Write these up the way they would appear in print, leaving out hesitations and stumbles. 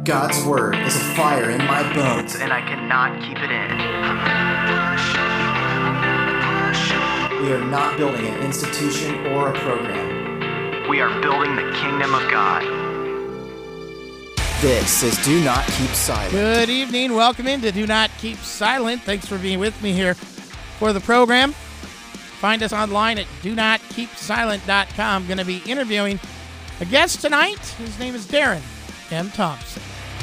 God's word is a fire in my bones, and I cannot keep it in. We are not building an institution or a program. We are building the kingdom of God. This is Do Not Keep Silent. Good evening. Welcome into Do Not Keep Silent. Thanks for being with me here for the program. Find us online at donotkeepsilent.com. I'm going to be interviewing a guest tonight. His name is Darren M. Thompson.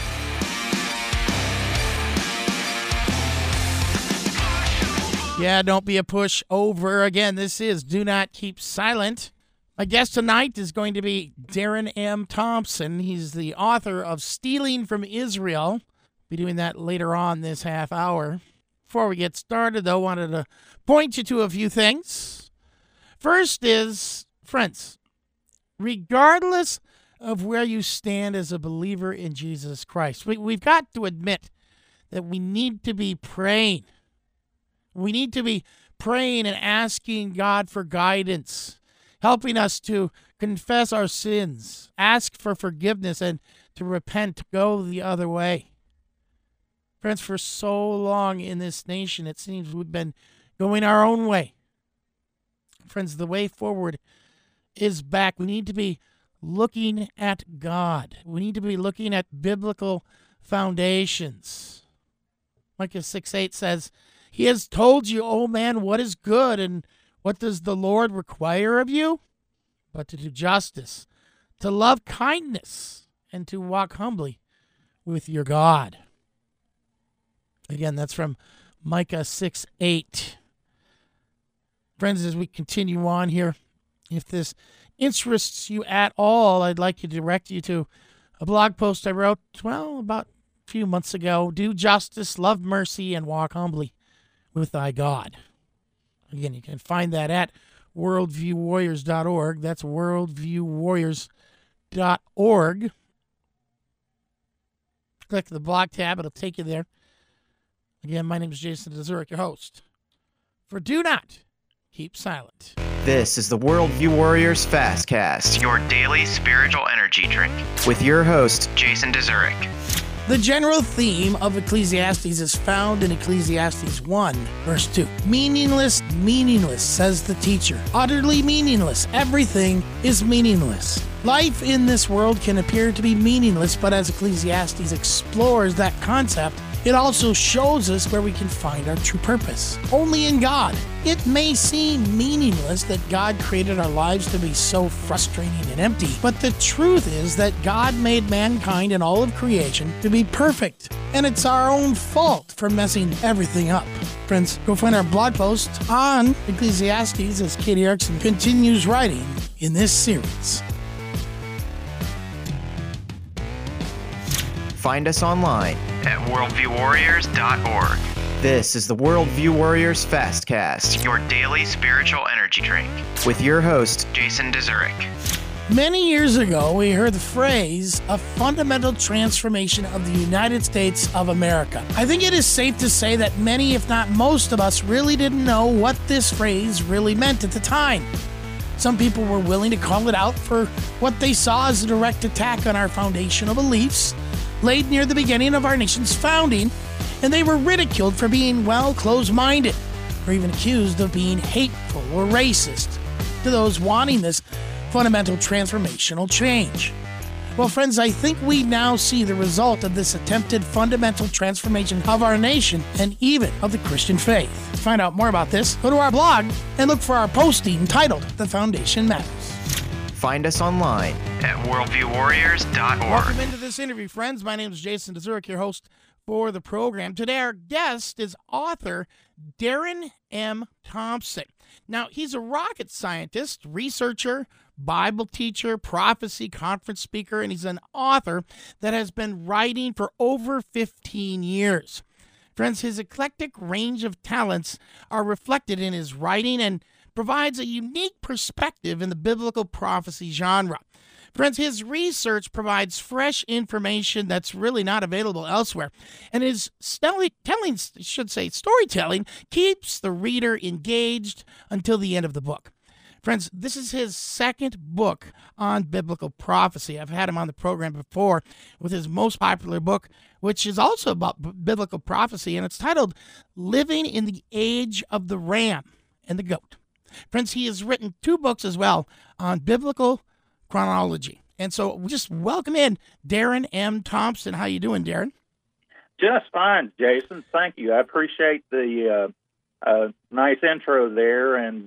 Yeah, don't be a pushover. Again, this is Do Not Keep Silent. My guest tonight is going to be Darren M. Thompson. He's the author of Stealing from Israel. Be doing that later on this half hour. Before we get started, though, I wanted to point you to a few things. First is, friends, regardless of where you stand as a believer in Jesus Christ, we've got to admit that we need to be praying. We need to be praying and asking God for guidance, helping us to confess our sins, ask for forgiveness, and to repent, go the other way. Friends, for so long in this nation, it seems we've been going our own way. Friends, the way forward is back. We need to be looking at God. We need to be looking at biblical foundations. Micah 6:8 says, "He has told you, O man, what is good, and what does the Lord require of you? But to do justice, to love kindness, and to walk humbly with your God." Again, that's from Micah 6:8. Friends, as we continue on here, if this interests you at all, I'd like to direct you to a blog post I wrote, about a few months ago. Do justice, love mercy, and walk humbly with thy God. Again, you can find that at worldviewwarriors.org. That's worldviewwarriors.org. Click the blog tab. It'll take you there. Again, my name is Jason DeZurek, your host for Do Not Keep Silent. This is the Worldview Warriors Fastcast, Your daily spiritual energy drink. with your host, Jason DeZurek. The general theme of Ecclesiastes is found in Ecclesiastes 1, verse 2. Meaningless, meaningless, says the teacher. Utterly meaningless. Everything is meaningless. Life in this world can appear to be meaningless, but as Ecclesiastes explores that concept, it also shows us where we can find our true purpose. Only in God. It may seem meaningless that God created our lives to be so frustrating and empty, but the truth is that God made mankind and all of creation to be perfect, and it's our own fault for messing everything up. Friends, go find our blog post on Ecclesiastes as Katie Erickson continues writing in this series. Find us online. At worldviewwarriors.org. This is the Worldview Warriors Fastcast, Your daily spiritual energy drink. with your host, Jason DeZurek. Many years ago, we heard the phrase, a fundamental transformation of the United States of America. I think it is safe to say that many, if not most of us, really didn't know what this phrase really meant at the time. Some people were willing to call it out for what they saw as a direct attack on our foundational beliefs laid near the beginning of our nation's founding, and they were ridiculed for being, closed-minded, or even accused of being hateful or racist to those wanting this fundamental transformational change. Well, friends, I think we now see the result of this attempted fundamental transformation of our nation and even of the Christian faith. To find out more about this, go to our blog and look for our posting titled The Foundation Matters. find us online. At worldviewwarriors.org. Welcome into this interview, friends. My name is Jason DeZurek, your host for the program. Today, our guest is author Darren M. Thompson. Now, he's a rocket scientist, researcher, Bible teacher, prophecy conference speaker, and he's an author that has been writing for over 15 years. Friends, his eclectic range of talents are reflected in his writing and provides a unique perspective in the biblical prophecy genre. Friends, his research provides fresh information that's really not available elsewhere, and his storytelling keeps the reader engaged until the end of the book. Friends, this is his second book on biblical prophecy. I've had him on the program before with his most popular book, which is also about biblical prophecy, and it's titled Living in the Age of the Ram and the Goat. Friends, he has written 2 books as well on biblical chronology. And so just welcome in Darren M. Thompson. How you doing, Darren? Just fine, Jason. Thank you. I appreciate the nice intro there, and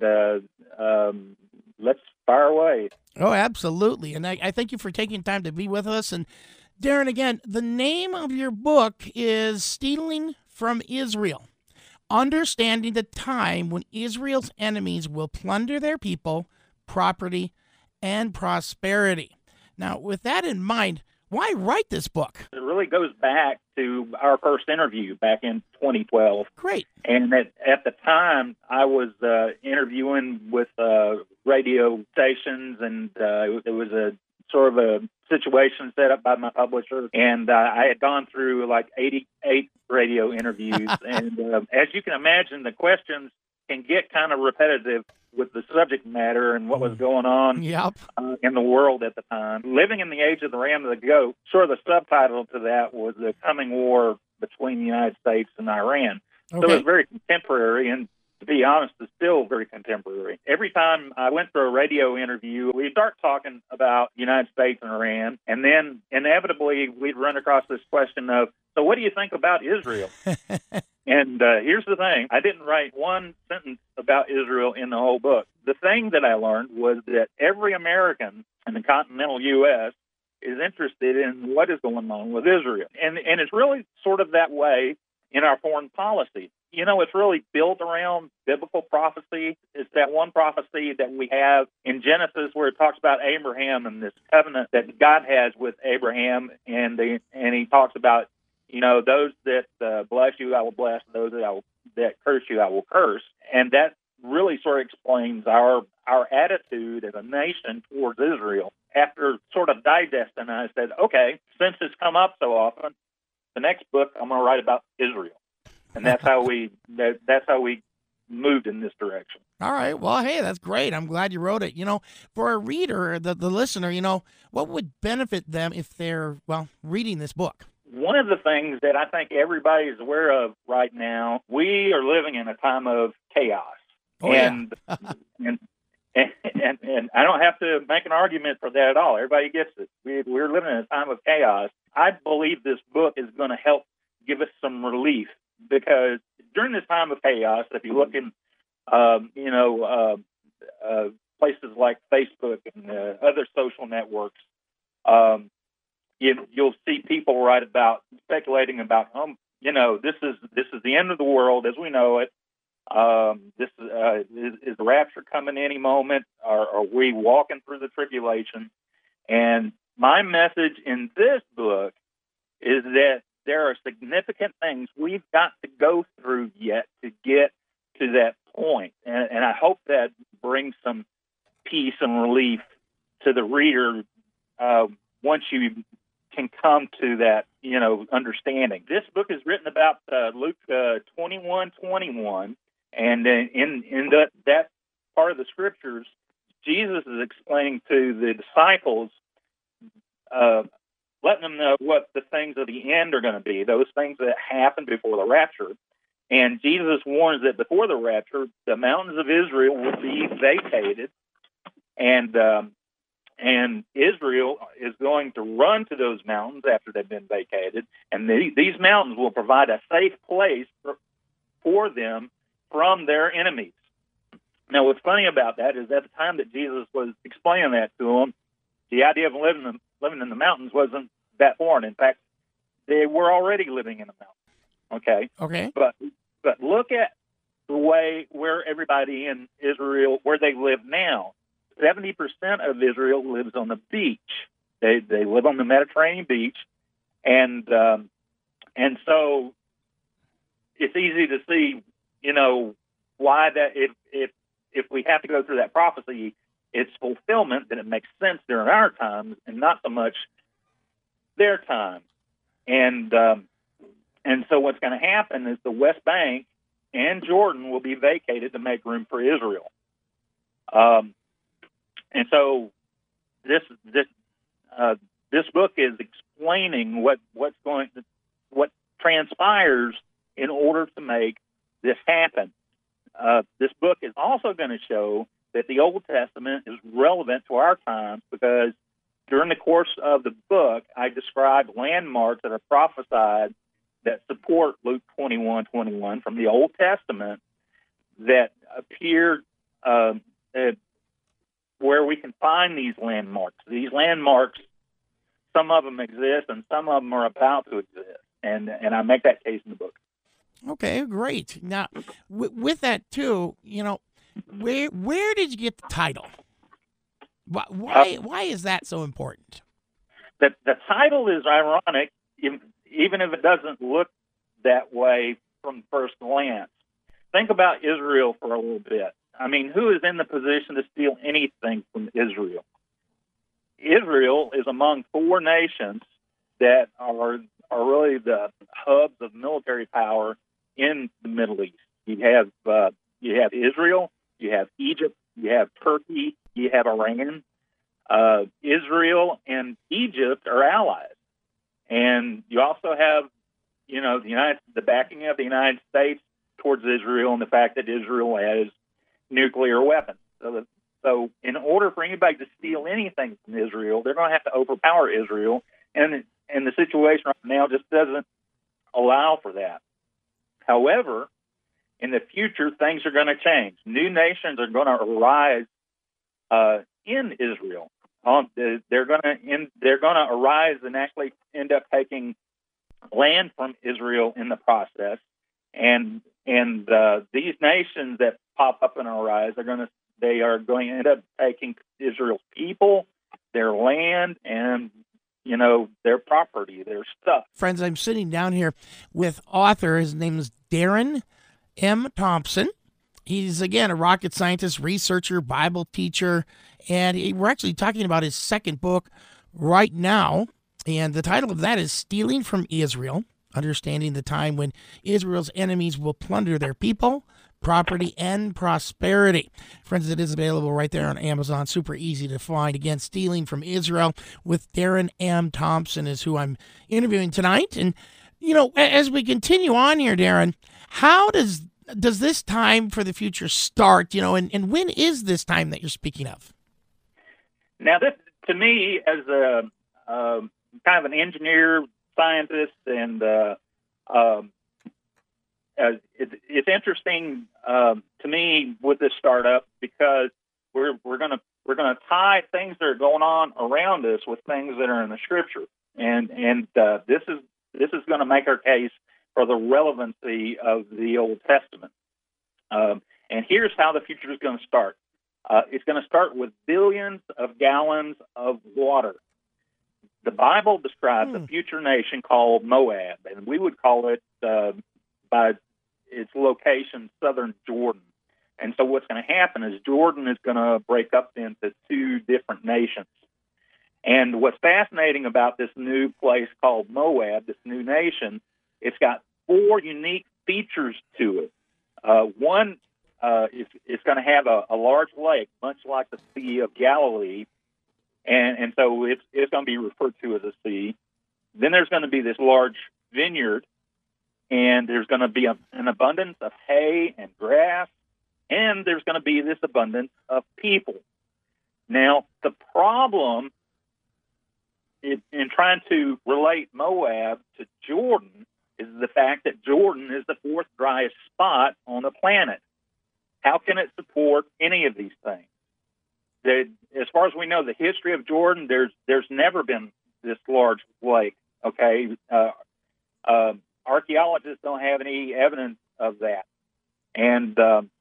let's fire away. Oh, absolutely. And I thank you for taking time to be with us. And Darren, again, the name of your book is Stealing from Israel, Understanding the Time When Israel's Enemies Will Plunder Their People, Property, and Prosperity. Now, with that in mind, why write this book? It really goes back to our first interview back in 2012. Great. And at the time, I was interviewing with radio stations, and it was a sort of a situation set up by my publisher. And I had gone through like 88 radio interviews. And as you can imagine, the questions can get kind of repetitive with the subject matter and what was going on in the world at the time. Living in the Age of the Ram and the Goat, sort of the subtitle to that was the coming war between the United States and Iran. Okay. So it was very contemporary, and to be honest, it's still very contemporary. Every time I went for a radio interview, we'd start talking about the United States and Iran, and then inevitably we'd run across this question of, so what do you think about Israel? And here's the thing. I didn't write one sentence about Israel in the whole book. The thing that I learned was that every American in the continental U.S. is interested in what is going on with Israel. And it's really sort of that way in our foreign policy. You know, it's really built around biblical prophecy. It's that one prophecy that we have in Genesis where it talks about Abraham and this covenant that God has with Abraham, and he talks about, you know, those that bless you, I will bless; those that curse you, I will curse. And that really sort of explains our attitude as a nation towards Israel. After sort of digesting, I said, okay, since it's come up so often, the next book I'm going to write about Israel, and that's how we moved in this direction. All right. Well, hey, that's great. I'm glad you wrote it. You know, for a reader, the listener, you know, what would benefit them if they're, well, reading this book? One of the things that I think everybody is aware of right now, we are living in a time of chaos. Oh, and I don't have to make an argument for that at all. Everybody gets it. We're living in a time of chaos. I believe this book is going to help give us some relief, because during this time of chaos, if you look in, places like Facebook and other social networks, you'll see people write about speculating about, this is the end of the world as we know it. Is the rapture coming any moment? Are we walking through the tribulation? And my message in this book is that there are significant things we've got to go through yet to get to that point. And I hope that brings some peace and relief to the reader once you can come to that, understanding. This book is written about Luke 21:21, and in that part of the scriptures, Jesus is explaining to the disciples, letting them know what the things of the end are going to be, those things that happen before the rapture. And Jesus warns that before the rapture, the mountains of Israel will be vacated, and Israel is going to run to those mountains after they've been vacated, and these mountains will provide a safe place for them from their enemies. Now, what's funny about that is at the time that Jesus was explaining that to them, the idea of living in the mountains wasn't that foreign. In fact, they were already living in the mountains. Okay. But look at the way where everybody in Israel, where they live now. 70% of Israel lives on the beach. They live on the Mediterranean beach, and so it's easy to see, why that if we have to go through that prophecy, its fulfillment, then it makes sense during our times and not so much their time. And so what's going to happen is the West Bank and Jordan will be vacated to make room for Israel. And so this book is explaining what transpires in order to make this happen. This book is also going to show that the Old Testament is relevant to our times, because during the course of the book, I describe landmarks that are prophesied that support Luke 21:21 from the Old Testament that appear where we can find these landmarks. These landmarks, some of them exist and some of them are about to exist. And I make that case in the book. Okay, great. Now, with that too, where did you get the title? Why is that so important? The title is ironic, even if it doesn't look that way from first glance. Think about Israel for a little bit. I mean, who is in the position to steal anything from Israel? Israel is among four nations that are really the hubs of military power in the Middle East. You have Israel, you have Egypt, you have Turkey, you have Iran. Israel and Egypt are allies, and you also have, the backing of the United States towards Israel, and the fact that Israel has nuclear weapons. So in order for anybody to steal anything from Israel, they're going to have to overpower Israel, and the situation right now just doesn't allow for that. However, in the future, things are going to change. New nations are going to arise in Israel. They're going to arise and actually end up taking land from Israel in the process. And these nations that pop up and arise are going to end up taking Israel's people, their land, and their property, their stuff. Friends, I'm sitting down here with author. His name is Darren M. Thompson. He's, again, a rocket scientist, researcher, Bible teacher, and we're actually talking about his second book right now, and the title of that is Stealing from Israel, Understanding the Time When Israel's Enemies Will Plunder Their People, Property, and Prosperity. Friends, it is available right there on Amazon. Super easy to find. Again, Stealing from Israel with Darren M. Thompson is who I'm interviewing tonight. And, as we continue on here, Darren, how does this time for the future start, and when is this time that you're speaking of? Now, this, to me, as a kind of an engineer, scientist, and it's interesting to me with this startup, because we're gonna tie things that are going on around us with things that are in the Scripture, and this is going to make our case for the relevancy of the Old Testament. And here's how the future is going to start. It's going to start with billions of gallons of water. The Bible describes a future nation called Moab, and we would call it, by its location, southern Jordan. And so what's going to happen is Jordan is going to break up into two different nations. And what's fascinating about this new place called Moab, this new nation, it's got four unique features to it. One, it's going to have a large lake, much like the Sea of Galilee, and so it's going to be referred to as a sea. Then there's going to be this large vineyard, and there's going to be an abundance of hay and grass, and there's going to be this abundance of people. Now, the problem in trying to relate Moab to Jordan is the fact that Jordan is the fourth driest spot on the planet. How can it support any of these things? As far as we know, the history of Jordan, there's never been this large lake. Okay, archaeologists don't have any evidence of that, and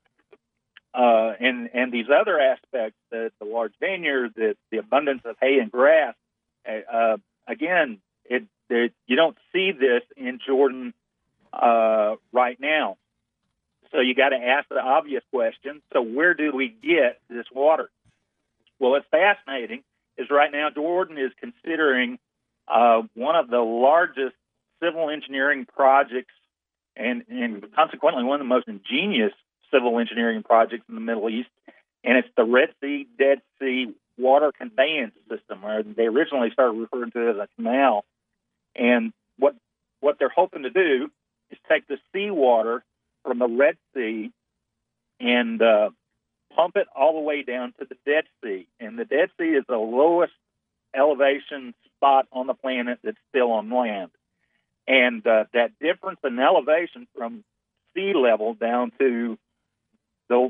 these other aspects, the large vineyard, the abundance of hay and grass. Again, you don't see this in Jordan right now. So you got to ask the obvious question. So where do we get this water? Well, what's fascinating is right now Jordan is considering one of the largest civil engineering projects and consequently one of the most ingenious civil engineering projects in the Middle East, and it's the Red Sea, Dead Sea water conveyance system, or they originally started referring to it as a canal. And what they're hoping to do is take the seawater from the Red Sea and pump it all the way down to the Dead Sea. And the Dead Sea is the lowest elevation spot on the planet that's still on land. And that difference in elevation from sea level down to the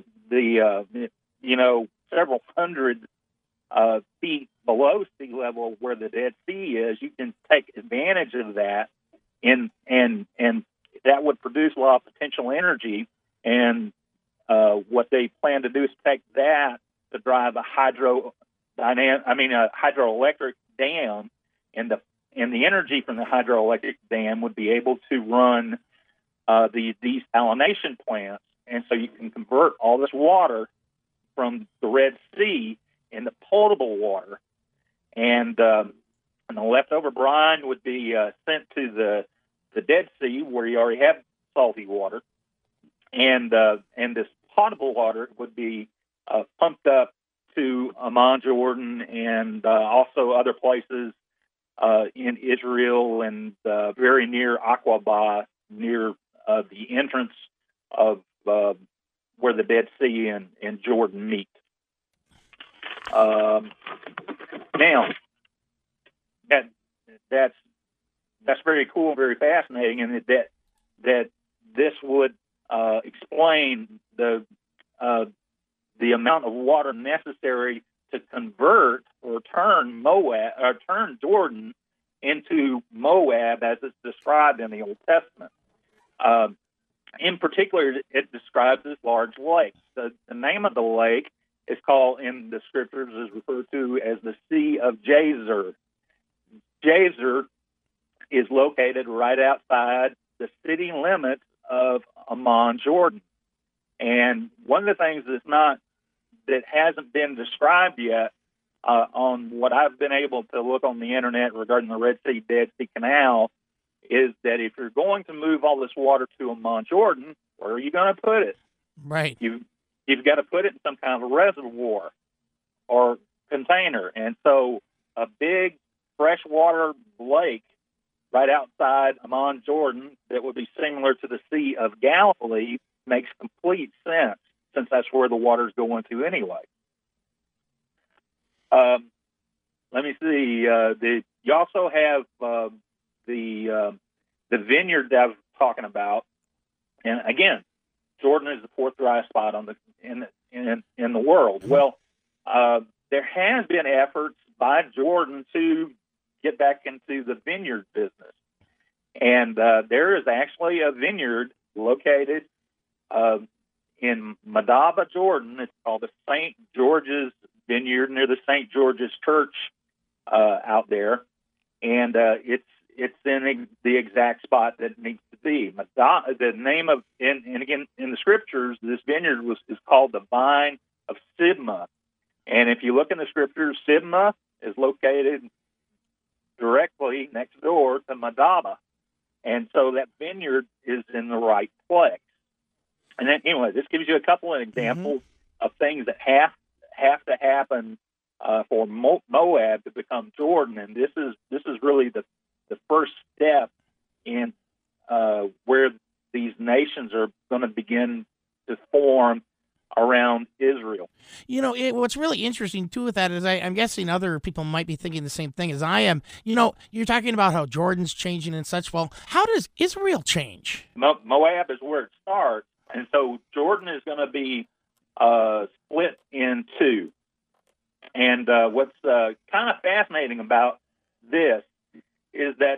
several hundred feet below sea level where the Dead Sea is, you can take advantage of that, and that would produce a lot of potential energy. And what they plan to do is take that to drive a hydroelectric dam, and the energy from the hydroelectric dam would be able to run the desalination plants, and so you can convert all this water from the Red Sea into potable water, and the leftover brine would be sent to the Dead Sea, where you already have salty water, and this potable water would be pumped up to Amman, Jordan, and also other places in Israel and very near Aqaba, near the entrance of where the Dead Sea and Jordan meet. Now, that's very cool, very fascinating, and that this would explain the amount of water necessary to convert or turn Jordan into Moab, as it's described in the Old Testament. In particular, it describes this large lake. The name of the lake is called, in the scriptures, is referred to as the Sea of Jazer. Jazer is located right outside the city limits of Amman, Jordan. And one of the things that hasn't been described yet on what I've been able to look on the internet regarding the Red Sea, Dead Sea Canal is that if you're going to move all this water to Amman, Jordan, where are you going to put it? Right. You've got to put it in some kind of a reservoir or container. And so a big freshwater lake right outside Amman, Jordan, that would be similar to the Sea of Galilee makes complete sense, since that's where the water's going to anyway. Let me see. You also have the vineyard that I was talking about, and again, Jordan is the fourth driest spot in the world. Well, there has been efforts by Jordan to get back into the vineyard business, and there is actually a vineyard located in Madaba, Jordan. It's called the St. George's Vineyard near the St. George's Church out there, and it's in the exact spot that it needs to be. The name of, and again in the scriptures, this vineyard is called the Vine of Sibma, and if you look in the scriptures, Sibma is located directly next door to Madaba, and so that vineyard is in the right place. And then, anyway, this gives you a couple of examples of things that have to happen for Moab to become Jordan, and this is really the first step in where these nations are going to begin to form around Israel. You know, what's really interesting, too, with that is I'm guessing other people might be thinking the same thing as I am. You know, you're talking about how Jordan's changing and such. Well, how does Israel change? Moab is where it starts, and so Jordan is going to be split in two. And what's kind of fascinating about this is that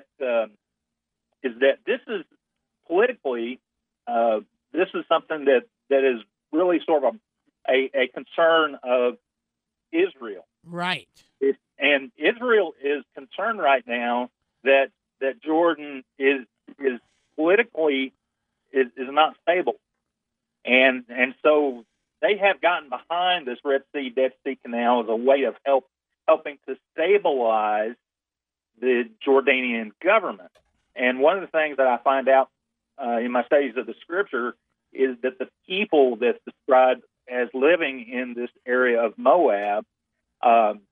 this is politically, this is something that is really sort of a concern of Israel. Right. And Israel is concerned right now that Jordan is politically is not stable. And so they have gotten behind this Red Sea, Dead Sea Canal as a way of helping to stabilize the Jordanian government. And one of the things that I find out in my studies of the scripture is that the people that's described as living in this area of Moab,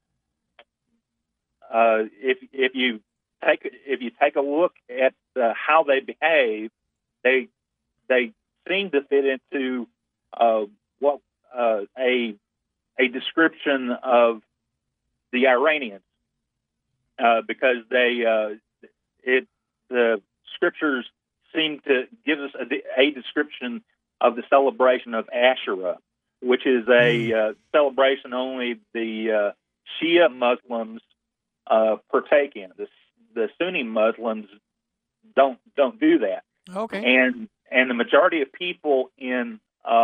if you take a look at how they behave, they seem to fit into what a description of the Iranians, because the scriptures seem to give us a description of the celebration of Ashura, which is a celebration only the Shia Muslims partake in. The Sunni Muslims don't do that. Okay. And the majority of people in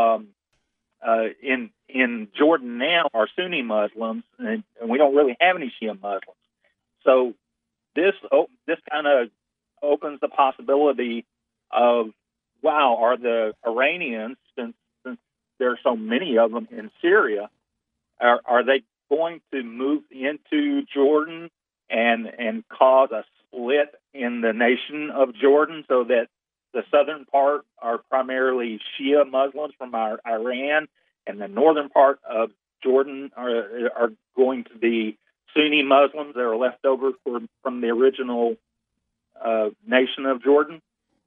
Jordan now are Sunni Muslims, and we don't really have any Shia Muslims. So this kind of opens the possibility of, wow, are the Iranians, since there are so many of them in Syria, are they going to move into Jordan and cause a split in the nation of Jordan, so that the southern part are primarily Shia Muslims from Iran, and the northern part of Jordan are going to be Sunni Muslims that are left over from the original nation of Jordan?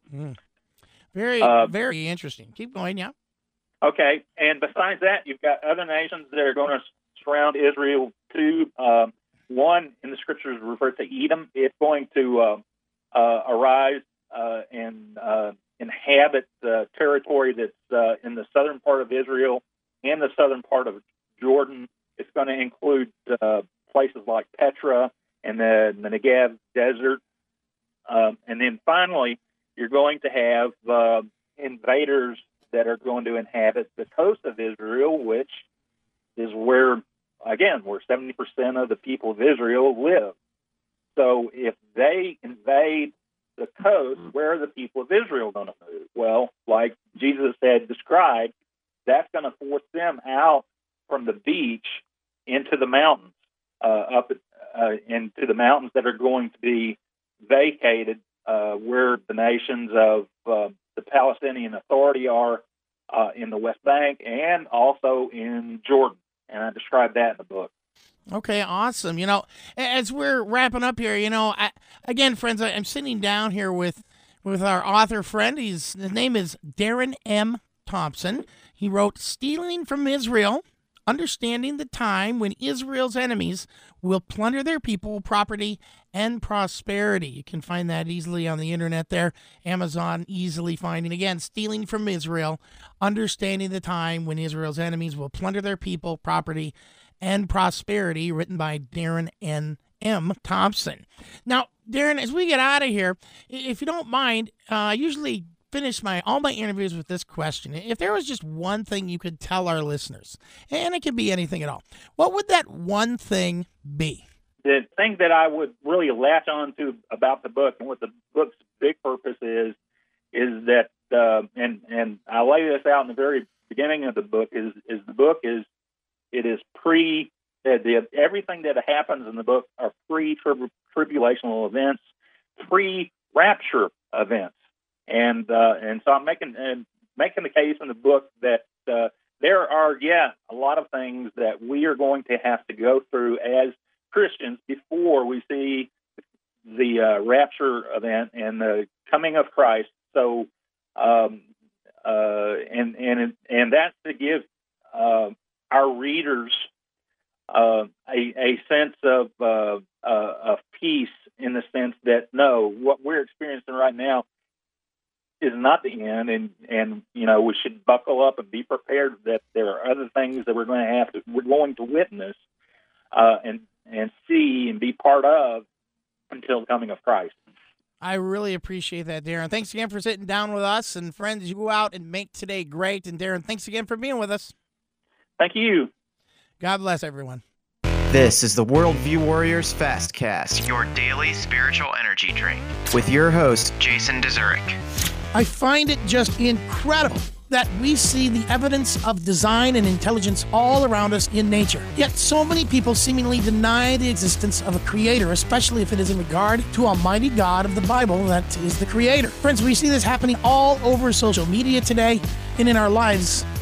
Very, very interesting. Keep going, yeah. Okay, and besides that, you've got other nations that are going to surround Israel too. One in the scriptures referred to Edom. It's going to arise and inhabit the territory that's in the southern part of Israel and the southern part of Jordan. It's going to include places like Petra and the Negev Desert. And then finally, you're going to have invaders that are going to inhabit the coast of Israel, which is where 70% of the people of Israel live. So if they invade the coast, where are the people of Israel going to move? Well, like Jesus had described, that's going to force them out from the beach into the mountains, into the mountains that are going to be vacated, where the nations of the Palestinian Authority are in the West Bank and also in Jordan. And I described that in the book. Okay, awesome. As we're wrapping up here, again, friends, I'm sitting down here with our author friend. His name is Darren M. Thompson. He wrote Stealing from Israel, Understanding the Time When Israel's Enemies Will Plunder Their People, Property, and Prosperity. You can find that easily on the internet there. Amazon, easily finding. Again, Stealing from Israel, Understanding the Time When Israel's Enemies Will Plunder Their People, Property, and Prosperity, written by Darren M. Thompson. Now, Darren, as we get out of here, if you don't mind, I usually finish all my interviews with this question. If there was just one thing you could tell our listeners, and it could be anything at all, what would that one thing be? The thing that I would really latch on to about the book, and what the book's big purpose is that, and I lay this out in the very beginning of the book, is everything that happens in the book are pre-tribulational events, pre-rapture events. And so I'm making the case in the book that there are, a lot of things that we are going to have to go through as Christians before we see the rapture event and the coming of Christ. So, and that's to give our readers a sense of peace, in the sense that, no, what we're experiencing right now is not the end, and we should buckle up and be prepared that there are other things that we're going to witness and see and be part of until the coming of Christ. I really appreciate that, Darren. Thanks again for sitting down with us, and friends, you go out and make today great. And Darren, thanks again for being with us. Thank you. God bless everyone. This is the Worldview Warriors Fastcast, your daily spiritual energy drink, with your host, Jason Dezurek. I find it just incredible that we see the evidence of design and intelligence all around us in nature. Yet so many people seemingly deny the existence of a creator, especially if it is in regard to Almighty God of the Bible, that is the creator. Friends, we see this happening all over social media today and in our lives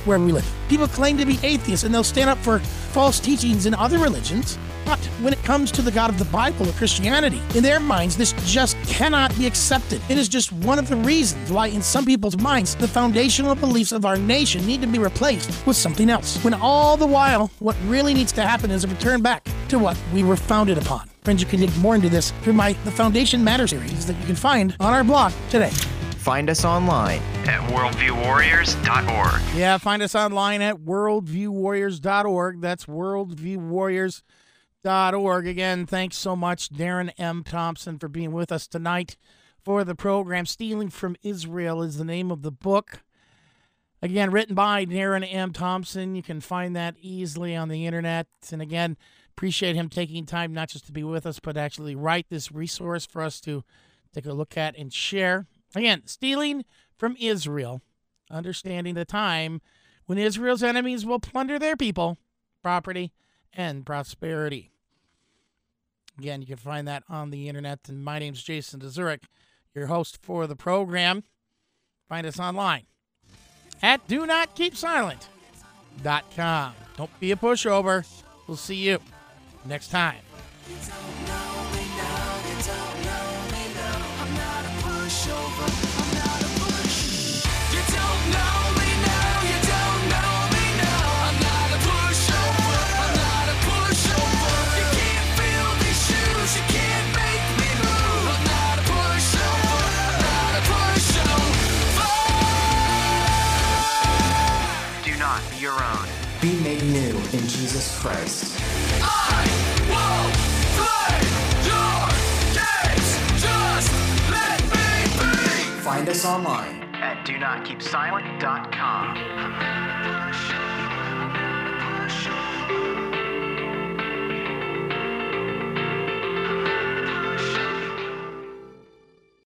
where we live. People claim to be atheists, and they'll stand up for false teachings in other religions. But when it comes to the God of the Bible or Christianity, in their minds, this just cannot be accepted. It is just one of the reasons why, in some people's minds, the foundational beliefs of our nation need to be replaced with something else. When all the while, what really needs to happen is a return back to what we were founded upon. Friends, you can dig more into this through the Foundation Matter series that you can find on our blog today. Find us online at worldviewwarriors.org. Yeah, find us online at worldviewwarriors.org. That's worldviewwarriors.org. Again, thanks so much, Darren M. Thompson, for being with us tonight for the program. Stealing from Israel is the name of the book. Again, written by Darren M. Thompson. You can find that easily on the internet. And again, appreciate him taking time not just to be with us, but actually write this resource for us to take a look at and share. Again, Stealing from Israel, understanding the time when Israel's enemies will plunder their people, property, and prosperity. Again, you can find that on the internet. And my name's Jason DeZurek, your host for the program. Find us online at DoNotKeepSilent.com. Don't be a pushover. We'll see you next time. Do not be your own. Be made new in Jesus Christ. I won't play your games. Just let me be. Find us online At DoNotKeepSilent.com.